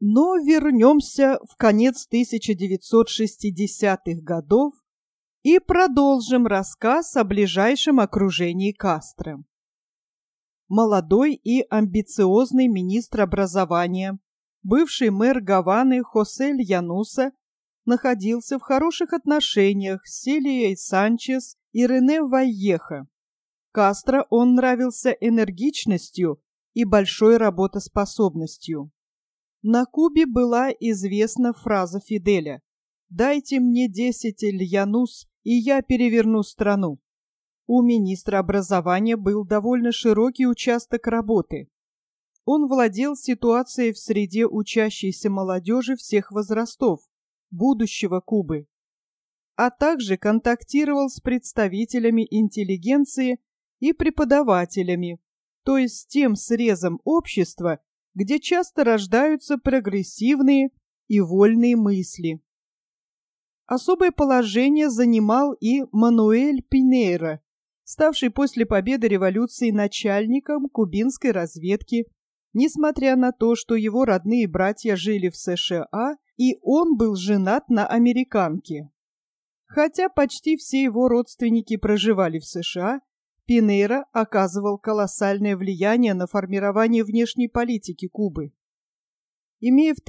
Но вернемся в конец 1960-х годов и продолжим рассказ о ближайшем окружении Кастро. Молодой и амбициозный министр образования, бывший мэр Гаваны Хосе Льянуса, находился в хороших отношениях с Селией Санчес и Рене Вальехо. Кастро он нравился энергичностью и большой работоспособностью. На Кубе была известна фраза Фиделя: «Дайте мне 10 Льянус, и я переверну страну». У министра образования был довольно широкий участок работы. Он владел ситуацией в среде учащейся молодежи всех возрастов, будущего Кубы, а также контактировал с представителями интеллигенции и преподавателями, то есть с тем срезом общества, где часто рождаются прогрессивные и вольные мысли. Особое положение занимал и Мануэль Пинейра, ставший после победы революции начальником кубинской разведки, несмотря на то, что его родные братья жили в США, и он был женат на американке. Хотя почти все его родственники проживали в США, Пинейра оказывал колоссальное влияние на формирование внешней политики Кубы. Имея в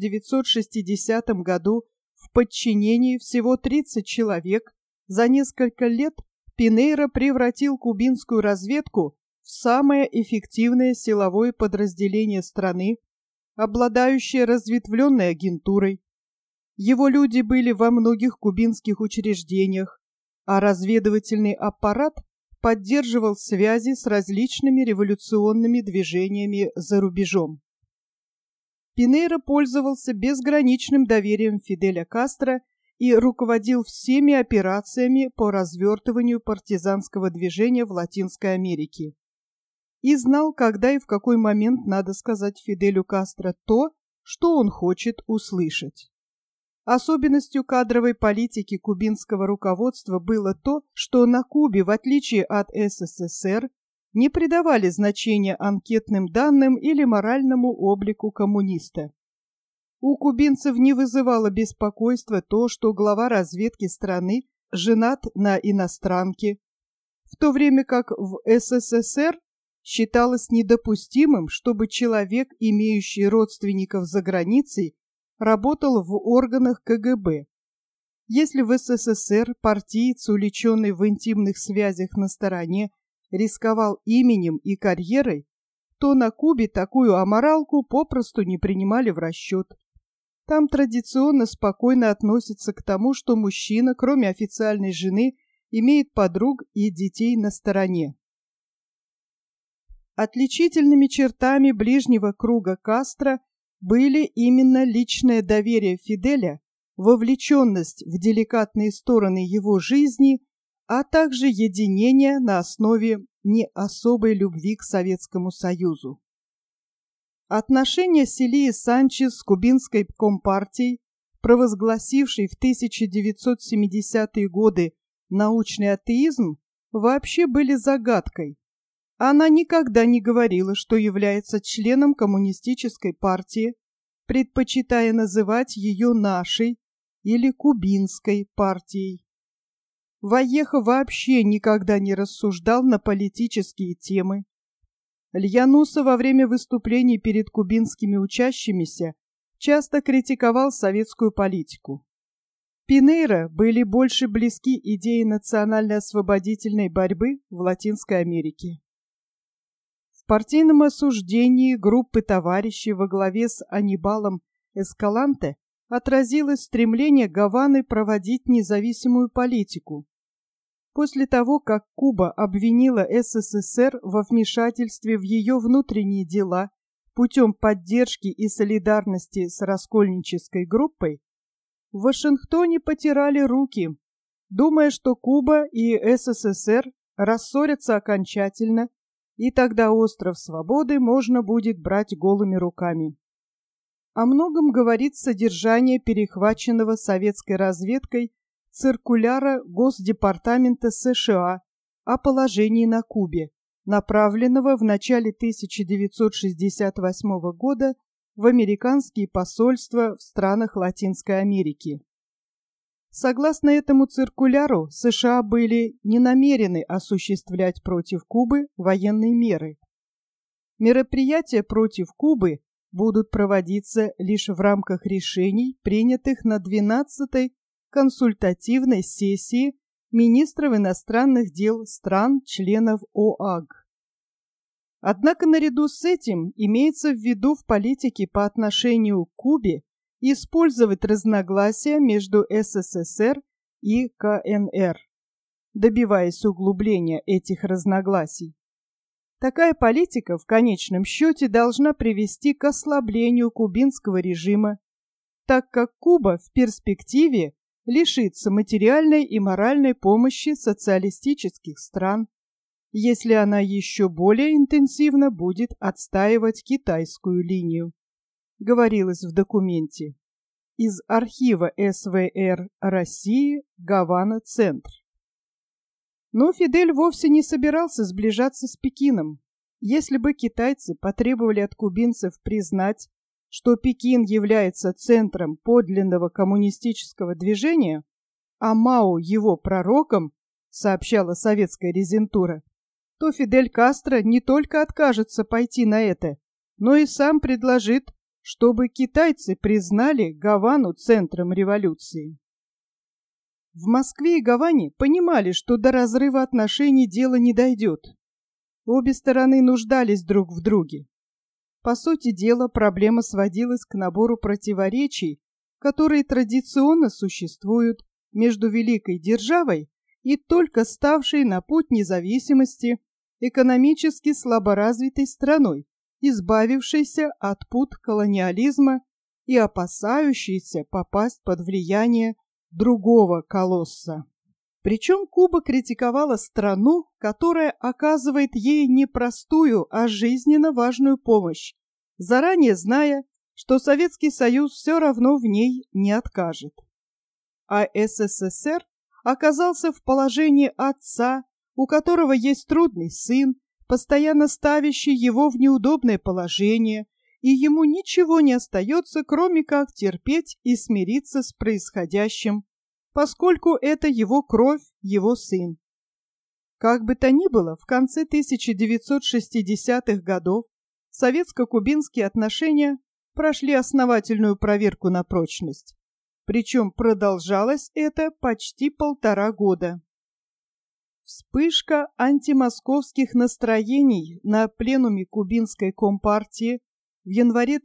1960 году в подчинении всего 30 человек, за несколько лет Пинейра превратил кубинскую разведку в самое эффективное силовое подразделение страны, обладающее разветвленной агентурой. Его люди были во многих кубинских учреждениях, а разведывательный аппарат поддерживал связи с различными революционными движениями за рубежом. Пинейра пользовался безграничным доверием Фиделя Кастро и руководил всеми операциями по развертыванию партизанского движения в Латинской Америке. И знал, когда и в какой момент надо сказать Фиделю Кастро то, что он хочет услышать. Особенностью кадровой политики кубинского руководства было то, что на Кубе, в отличие от СССР, не придавали значения анкетным данным или моральному облику коммуниста. У кубинцев не вызывало беспокойства то, что глава разведки страны женат на иностранке, в то время как в СССР считалось недопустимым, чтобы человек, имеющий родственников за границей, работал в органах КГБ. Если в СССР партиец, уличенный в интимных связях на стороне, рисковал именем и карьерой, то на Кубе такую аморалку попросту не принимали в расчет. Там традиционно спокойно относятся к тому, что мужчина, кроме официальной жены, имеет подруг и детей на стороне. Отличительными чертами ближнего круга Кастро были именно личное доверие Фиделя, вовлеченность в деликатные стороны его жизни, а также единение на основе не особой любви к Советскому Союзу. Отношения Селии Санчес с кубинской компартией, провозгласившей в 1970-е годы научный атеизм, вообще были загадкой. Она никогда не говорила, что является членом коммунистической партии, предпочитая называть ее нашей или кубинской партией. Вальехо вообще никогда не рассуждал на политические темы. Льянуса во время выступлений перед кубинскими учащимися часто критиковал советскую политику. Пинейра были больше близки идее национально-освободительной борьбы в Латинской Америке. В партийном осуждении группы товарищей во главе с Анибалом Эскаланте отразилось стремление Гаваны проводить независимую политику. После того, как Куба обвинила СССР во вмешательстве в ее внутренние дела путем поддержки и солидарности с раскольнической группой, в Вашингтоне потирали руки, думая, что Куба и СССР рассорятся окончательно, и тогда остров Свободы можно будет брать голыми руками. О многом говорит содержание перехваченного советской разведкой циркуляра Госдепартамента США о положении на Кубе, направленного в начале 1968 года в американские посольства в странах Латинской Америки. Согласно этому циркуляру, США были не намерены осуществлять против Кубы военные меры. Мероприятия против Кубы будут проводиться лишь в рамках решений, принятых на 12-й консультативной сессии министров иностранных дел стран-членов ОАГ. Однако наряду с этим имеется в виду в политике по отношению к Кубе использовать разногласия между СССР и КНР, добиваясь углубления этих разногласий. Такая политика в конечном счете должна привести к ослаблению кубинского режима, так как Куба в перспективе лишится материальной и моральной помощи социалистических стран, если она еще более интенсивно будет отстаивать китайскую линию, говорилось в документе. Из архива СВР России, Гавана, Центр. Но Фидель вовсе не собирался сближаться с Пекином. Если бы китайцы потребовали от кубинцев признать, что Пекин является центром подлинного коммунистического движения, а Мао его пророком, сообщала советская резентура, то Фидель Кастро не только откажется пойти на это, но и сам предложит, чтобы китайцы признали Гавану центром революции. В Москве и Гаване понимали, что до разрыва отношений дело не дойдет. Обе стороны нуждались друг в друге. По сути дела, проблема сводилась к набору противоречий, которые традиционно существуют между великой державой и только ставшей на путь независимости экономически слаборазвитой страной, избавившейся от пут колониализма и опасающейся попасть под влияние другого колосса. Причем Куба критиковала страну, которая оказывает ей не простую, а жизненно важную помощь, заранее зная, что Советский Союз все равно в ней не откажет. А СССР оказался в положении отца, у которого есть трудный сын, постоянно ставящий его в неудобное положение, и ему ничего не остается, кроме как терпеть и смириться с происходящим, поскольку это его кровь, его сын. Как бы то ни было, в конце 1960-х годов советско-кубинские отношения прошли основательную проверку на прочность. Причем продолжалось это почти 1,5 года. Вспышка антимосковских настроений на пленуме кубинской компартии в январе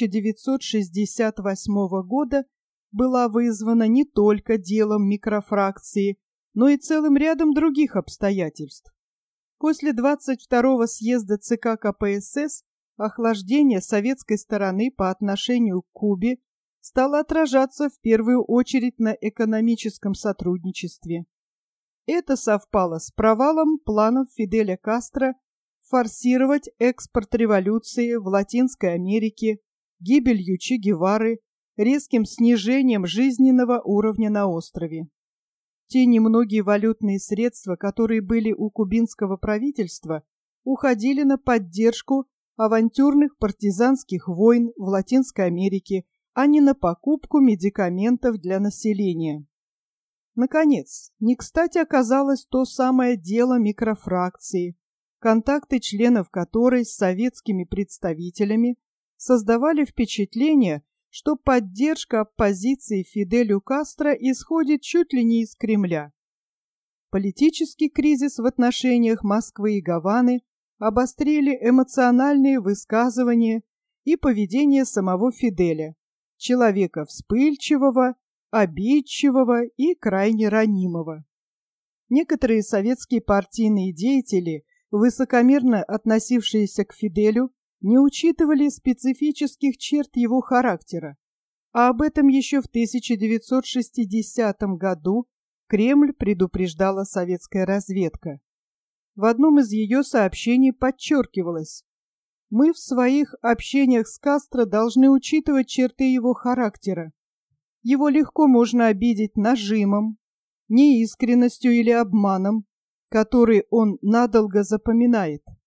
1968 года была вызвана не только делом микрофракции, но и целым рядом других обстоятельств. После 22-го съезда ЦК КПСС охлаждение советской стороны по отношению к Кубе стало отражаться в первую очередь на экономическом сотрудничестве. Это совпало с провалом планов Фиделя Кастро форсировать экспорт революции в Латинской Америке, гибелью Че Гевары, резким снижением жизненного уровня на острове. Те немногие валютные средства, которые были у кубинского правительства, уходили на поддержку авантюрных партизанских войн в Латинской Америке, а не на покупку медикаментов для населения. Наконец, не кстати оказалось то самое дело микрофракции, контакты членов которой с советскими представителями создавали впечатление, что поддержка оппозиции Фиделю Кастро исходит чуть ли не из Кремля. Политический кризис в отношениях Москвы и Гаваны обострили эмоциональные высказывания и поведение самого Фиделя, человека вспыльчивого, обидчивого и крайне ранимого. Некоторые советские партийные деятели, высокомерно относившиеся к Фиделю, не учитывали специфических черт его характера, а об этом еще в 1960 году Кремль предупреждала советская разведка. В одном из ее сообщений подчеркивалось: «Мы в своих общениях с Кастро должны учитывать черты его характера. Его легко можно обидеть нажимом, неискренностью или обманом, который он надолго запоминает.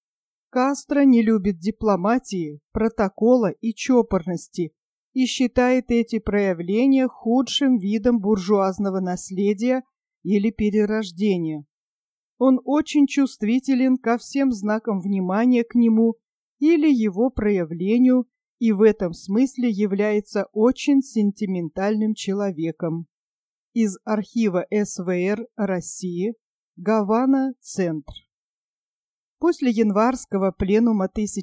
Кастро не любит дипломатии, протокола и чопорности и считает эти проявления худшим видом буржуазного наследия или перерождения. Он очень чувствителен ко всем знакам внимания к нему или его проявлению и в этом смысле является очень сентиментальным человеком. Из архива СВР России, Гавана, Центр. После январского пленума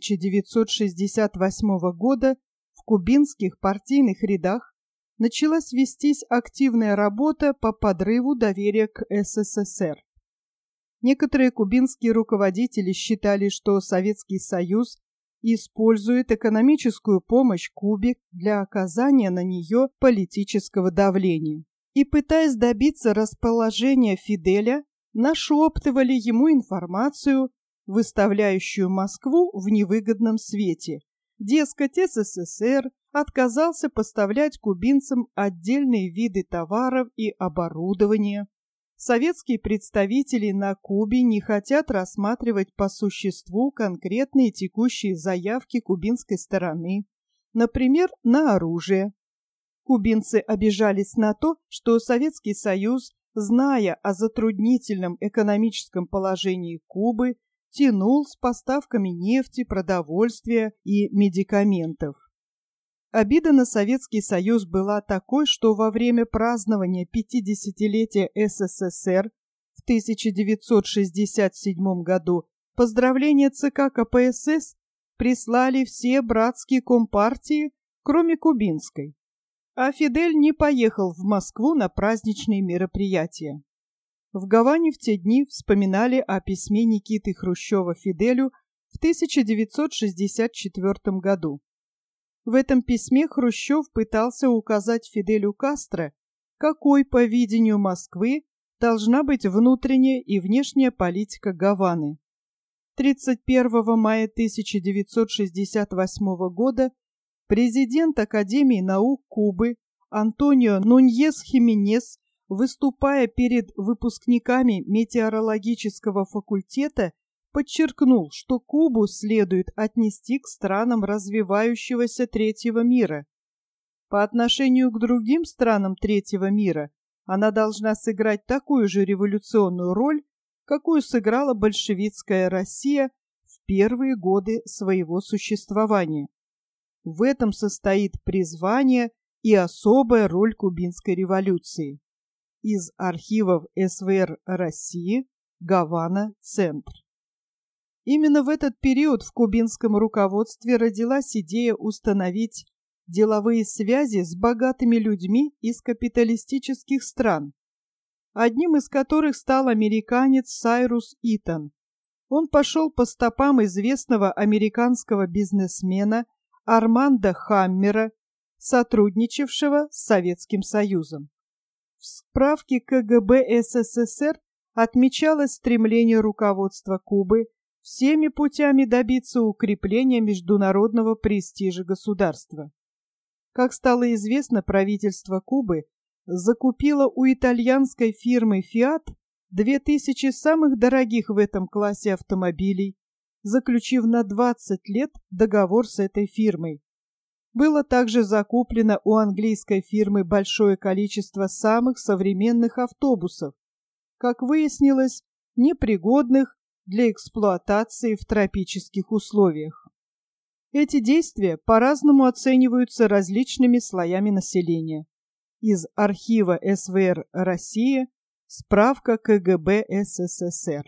1968 года в кубинских партийных рядах началась вестись активная работа по подрыву доверия к СССР. Некоторые кубинские руководители считали, что Советский Союз использует экономическую помощь Кубе для оказания на нее политического давления. И, пытаясь добиться расположения Фиделя, нашептывали ему информацию, выставляющую Москву в невыгодном свете. Дескать, СССР отказался поставлять кубинцам отдельные виды товаров и оборудования. Советские представители на Кубе не хотят рассматривать по существу конкретные текущие заявки кубинской стороны, например, на оружие. Кубинцы обижались на то, что Советский Союз, зная о затруднительном экономическом положении Кубы, тянул с поставками нефти, продовольствия и медикаментов. Обида на Советский Союз была такой, что во время празднования 50-летия СССР в 1967 году поздравления ЦК КПСС прислали все братские компартии, кроме кубинской. А Фидель не поехал в Москву на праздничные мероприятия. В Гаване в те дни вспоминали о письме Никиты Хрущева Фиделю в 1964 году. В этом письме Хрущев пытался указать Фиделю Кастро, какой, по видению Москвы, должна быть внутренняя и внешняя политика Гаваны. 31 мая 1968 года президент Академии наук Кубы Антонио Нуньес Хименес, выступая перед выпускниками метеорологического факультета, подчеркнул, что Кубу следует отнести к странам развивающегося третьего мира. По отношению к другим странам третьего мира она должна сыграть такую же революционную роль, какую сыграла большевистская Россия в первые годы своего существования. В этом состоит призвание и особая роль кубинской революции. Из архивов СВР России, Гавана, Центр. Именно в этот период в кубинском руководстве родилась идея установить деловые связи с богатыми людьми из капиталистических стран, одним из которых стал американец Сайрус Итон. Он пошел по стопам известного американского бизнесмена Армандо Хаммера, сотрудничавшего с Советским Союзом. В справке КГБ СССР отмечалось стремление руководства Кубы всеми путями добиться укрепления международного престижа государства. Как стало известно, правительство Кубы закупило у итальянской фирмы Fiat 2000 самых дорогих в этом классе автомобилей, заключив на 20 лет договор с этой фирмой. Было также закуплено у английской фирмы большое количество самых современных автобусов, как выяснилось, непригодных для эксплуатации в тропических условиях. Эти действия по-разному оцениваются различными слоями населения. Из архива СВР России, справка КГБ СССР.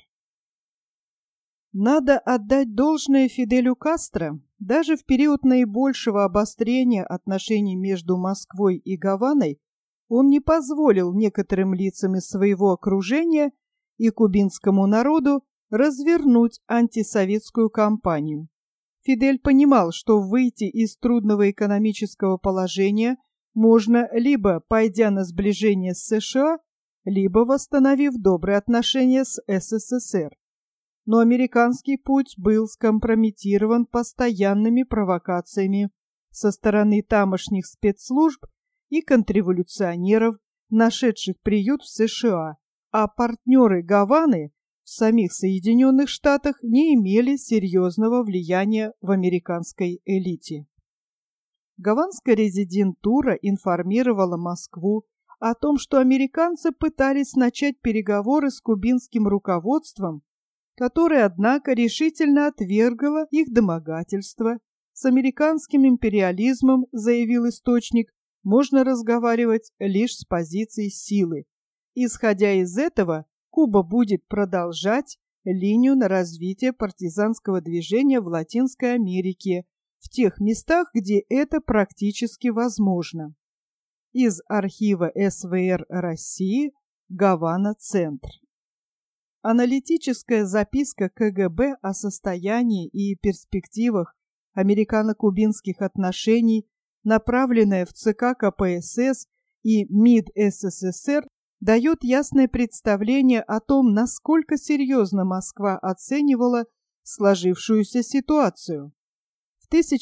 Надо отдать должное Фиделю Кастро. Даже в период наибольшего обострения отношений между Москвой и Гаваной он не позволил некоторым лицам из своего окружения и кубинскому народу развернуть антисоветскую кампанию. Фидель понимал, что выйти из трудного экономического положения можно либо пойдя на сближение с США, либо восстановив добрые отношения с СССР. Но американский путь был скомпрометирован постоянными провокациями со стороны тамошних спецслужб и контрреволюционеров, нашедших приют в США, а партнеры Гаваны в самих Соединенных Штатах не имели серьезного влияния в американской элите. Гаванская резидентура информировала Москву о том, что американцы пытались начать переговоры с кубинским руководством, которое, однако, решительно отвергло их домогательства. С американским империализмом, заявил источник, можно разговаривать лишь с позиции силы. Исходя из этого, Куба будет продолжать линию на развитие партизанского движения в Латинской Америке, в тех местах, где это практически возможно. Из архива СВР России, Гавана-Центр. Аналитическая записка КГБ о состоянии и перспективах американо-кубинских отношений, направленная в ЦК КПСС и МИД СССР, дает ясное представление о том, насколько серьезно Москва оценивала сложившуюся ситуацию. В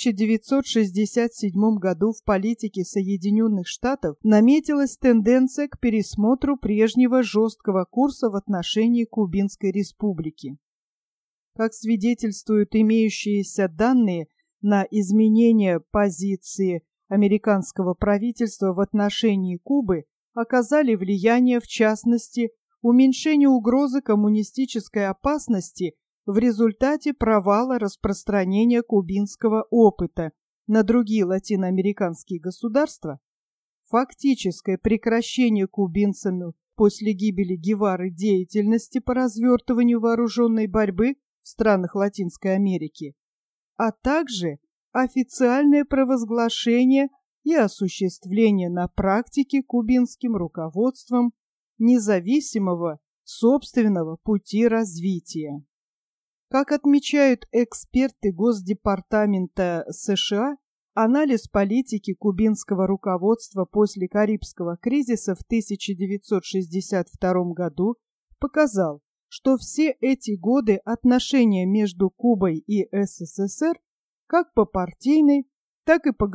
1967 году в политике Соединенных Штатов наметилась тенденция к пересмотру прежнего жесткого курса в отношении Кубинской республики. Как свидетельствуют имеющиеся данные, на изменение позиции американского правительства в отношении Кубы оказали влияние, в частности, уменьшение угрозы коммунистической опасности в результате провала распространения кубинского опыта на другие латиноамериканские государства, фактическое прекращение кубинцами после гибели Гевары деятельности по развертыванию вооруженной борьбы в странах Латинской Америки, а также официальное провозглашение и осуществление на практике кубинским руководством независимого собственного пути развития. Как отмечают эксперты Госдепартамента США, анализ политики кубинского руководства после Карибского кризиса в 1962 году показал, что все эти годы отношения между Кубой и СССР как по партийной, так и по